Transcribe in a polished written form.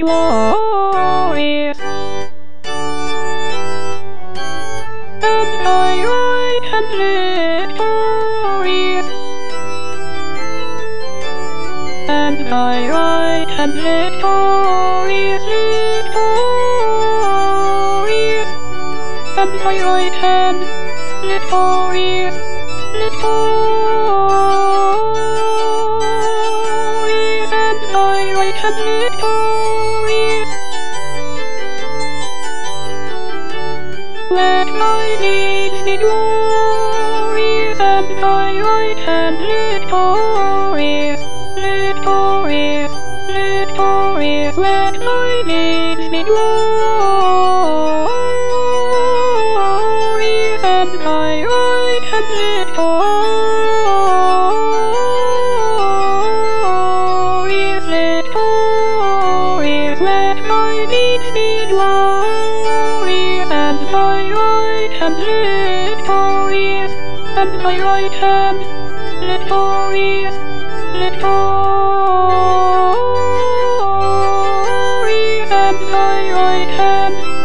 glorious. And my right hand victorious. And my right hand victorious, victorious. And my right hand victorious, victorious. And my right hand victorious. Let my deeds be glorious, and my right hand victorious, victorious, victorious. Let my deeds be glorious, and my right hand victorious, victorious. Let my deeds be glorious, and my right hand victorious, and my right hand victorious, victorious, and my right hand